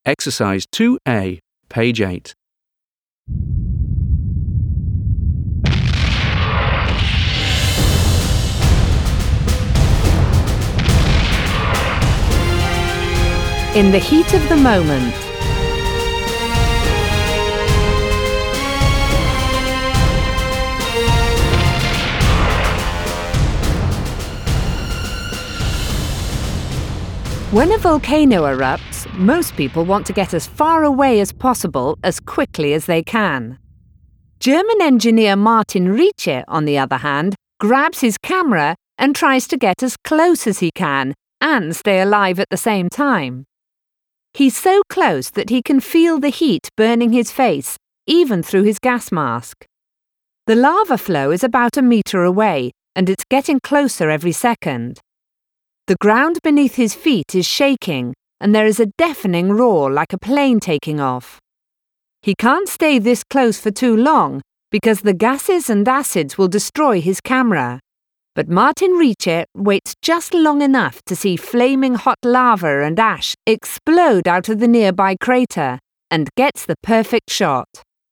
Exercise 2A, page 8. In the heat of the moment. When a volcano erupts, most people want to get as far away as possible as quickly as they can. German engineer Martin Rietzsche, on the other hand, grabs his camera and tries to get as close as he can and stay alive at the same time. He's so close that he can feel the heat burning his face, even through his gas mask. The lava flow is about a metre away, and it's getting closer every second. The ground beneath his feet is shaking, and there is a deafening roar like a plane taking off. He can't stay this close for too long, because the gases and acids will destroy his camera. But Martin Rietzsche waits just long enough to see flaming hot lava and ash explode out of the nearby crater, and gets the perfect shot.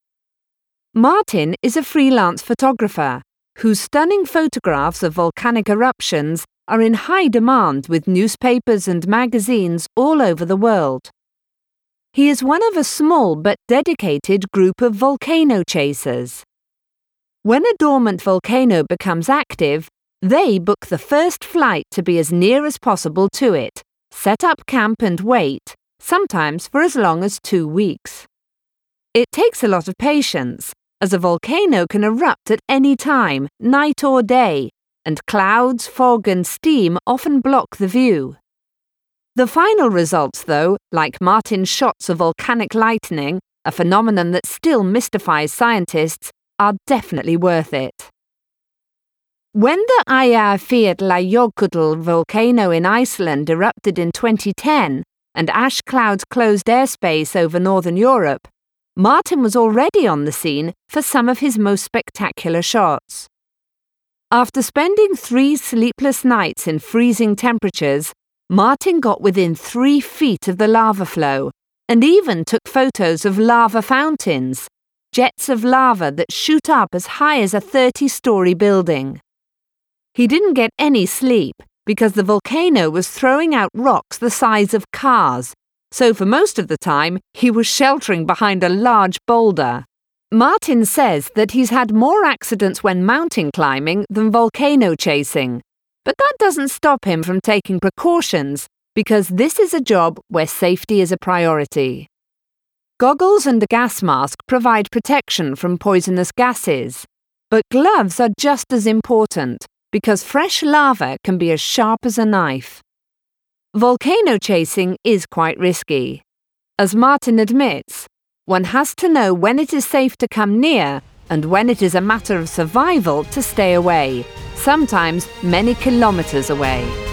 Martin is a freelance photographer, whose stunning photographs of volcanic eruptions are in high demand with newspapers and magazines all over the world. He is one of a small but dedicated group of volcano chasers. When a dormant volcano becomes active, they book the first flight to be as near as possible to it, set up camp and wait, sometimes for as long as 2 weeks. It takes a lot of patience, as a volcano can erupt at any time, night or day, and clouds, fog and steam often block the view. The final results, though, like Martin's shots of volcanic lightning, a phenomenon that still mystifies scientists, are definitely worth it. When the Eyjafjallajökull volcano in Iceland erupted in 2010 and ash clouds closed airspace over northern Europe, Martin was already on the scene for some of his most spectacular shots. After spending 3 sleepless nights in freezing temperatures, Martin got within 3 feet of the lava flow and even took photos of lava fountains, jets of lava that shoot up as high as a 30-story building. He didn't get any sleep because the volcano was throwing out rocks the size of cars, so for most of the time he was sheltering behind a large boulder. Martin says that he's had more accidents when mountain climbing than volcano chasing, but that doesn't stop him from taking precautions because this is a job where safety is a priority. Goggles and a gas mask provide protection from poisonous gases, but gloves are just as important because fresh lava can be as sharp as a knife. Volcano chasing is quite risky. As Martin admits, one has to know when it is safe to come near and when it is a matter of survival to stay away, sometimes many kilometers away.